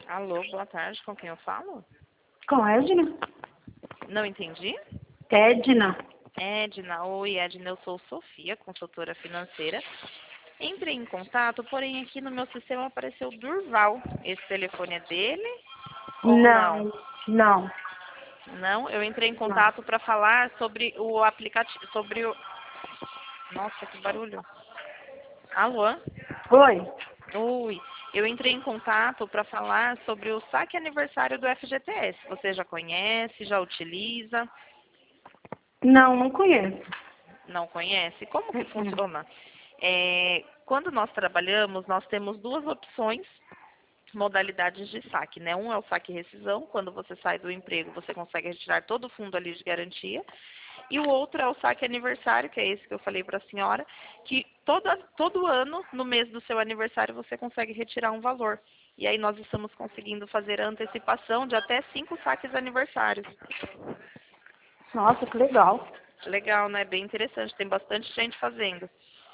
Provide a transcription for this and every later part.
Alô, boa tarde, com quem eu falo? Com a Edna? Não entendi? Edna. Edna, oi Edna, eu sou Sofia, consultora financeira. Entrei em contato, porém aqui no meu sistema apareceu Durval. Esse telefone é dele ou não? Não. Não, eu entrei em Não. contato para falar sobre o aplicativo, sobre o... Nossa, que barulho. Alô? Oi? Oi, eu entrei em contato para falar sobre o saque aniversário do FGTS. Você já conhece, já utiliza? Não conheço. Não conhece? Como que Uh-uh. funciona? Quando nós trabalhamos, nós temos duas opções, modalidades de saque, né? Um é o saque rescisão, quando você sai do emprego, você consegue retirar todo o fundo ali de garantia. E o outro é o saque aniversário, que é esse que eu falei para a senhora, que todo ano, no mês do seu aniversário, você consegue retirar um valor. E aí nós estamos conseguindo fazer a antecipação de até 5 saques aniversários. Nossa, que legal. Legal, né? Bem interessante. Tem bastante gente fazendo.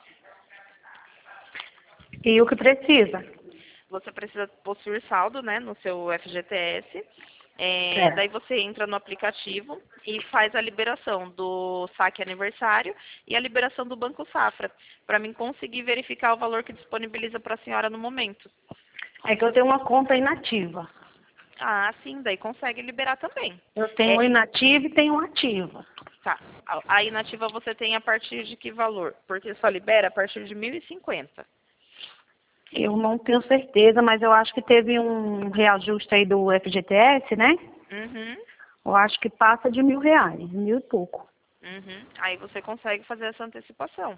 E o que precisa? Você precisa possuir saldo, né, no seu FGTS. Daí É. você entra no aplicativo e faz a liberação do saque aniversário e a liberação do Banco Safra, para mim conseguir verificar o valor que disponibiliza para a senhora no momento. É que eu tenho uma conta inativa. Ah, sim, daí consegue liberar também. Eu tenho uma inativa e tenho uma ativa. Tá. A inativa você tem a partir de que valor? Porque só libera a partir de 1.050. Eu não tenho certeza, mas eu acho que teve um reajuste aí do FGTS, né? Uhum, Eu acho que passa de R$ 1.000, 1.000 e pouco. uhum. Aí você consegue fazer essa antecipação.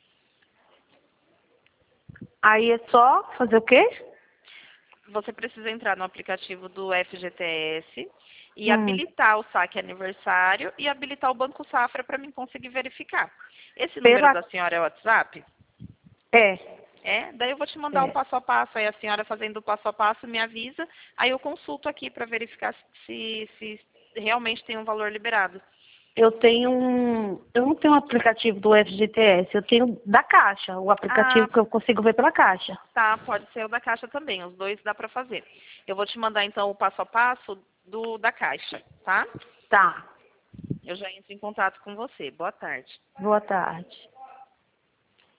Aí é só fazer o quê? Você precisa entrar no aplicativo do FGTS e Hum. habilitar o saque aniversário e habilitar o Banco Safra para mim conseguir verificar. Esse número Pela... da senhora é o WhatsApp? É, É? Daí eu vou te mandar o é. passo a passo, aí a senhora fazendo o passo a passo me avisa, aí eu consulto aqui para verificar se realmente tem um valor liberado. Eu não tenho um aplicativo do FGTS, eu tenho da Caixa, o Ah, aplicativo que eu consigo ver pela Caixa. tá, pode ser o da Caixa também, os dois dá para fazer. Eu vou te mandar então o passo a passo da Caixa, tá? Tá. Eu já entro em contato com você. Boa tarde. Boa tarde.